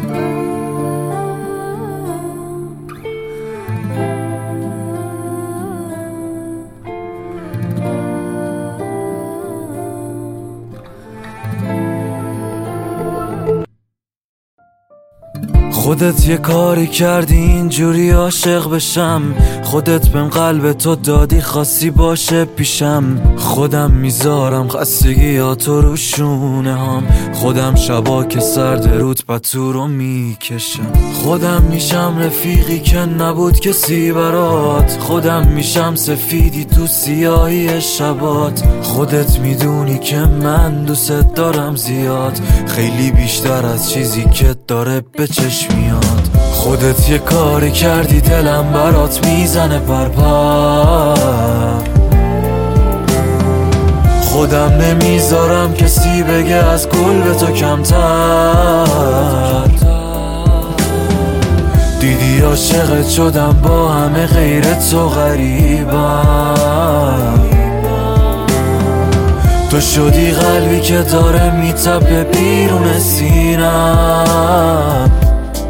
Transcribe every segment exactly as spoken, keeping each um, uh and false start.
خودت یه کاری کردی اینجوری عاشق بشم، خودت بهم قلب تو دادی خواستی باشه پیشم. خودم میذارم خستگیاتو رو شونه هم، خودم شبا که سرد رود پتو رو میکشم. خودم میشم رفیقی که نبود کسی برات، خودم میشم سفیدی تو سیاهی شبات. خودت میدونی که من دوست دارم زیاد، خیلی بیشتر از چیزی که داره به چشم میاد. خودت یه کاری کردی دلم برات میزنه پرپر، خودم نمیذارم کسی بگه از گل به تو کمتر. دیدی عاشقت شدم با همه غیر تو غریبم، تو شدی قلبی که داره میتپه بیرون سینم.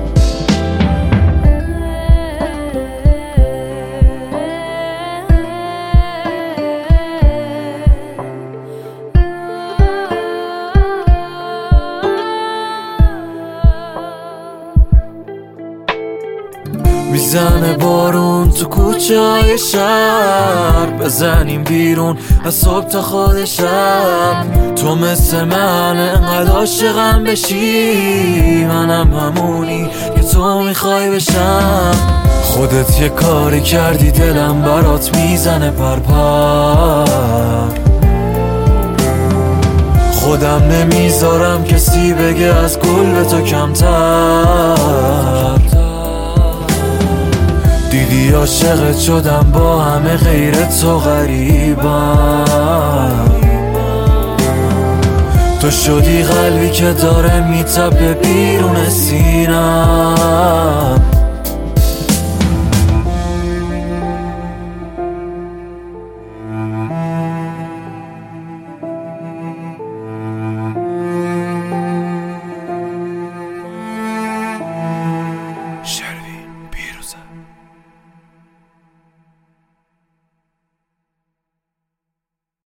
میزنه بارون تو کوچه های شهر، بزنیم بیرون از صبح تا خود شب. تو مثل من انقدر عاشقم بشی، منم همونی که تو میخوای بشم. خودت یه کاری کردی دلم برات میزنه پرپر، خودم نمیذارم کسی بگه از گل به تو کمتر. دیدی عاشقت شدم با همه غیر تو غریبم، تو شدی قلبی که داره میتپه بیرون سینم.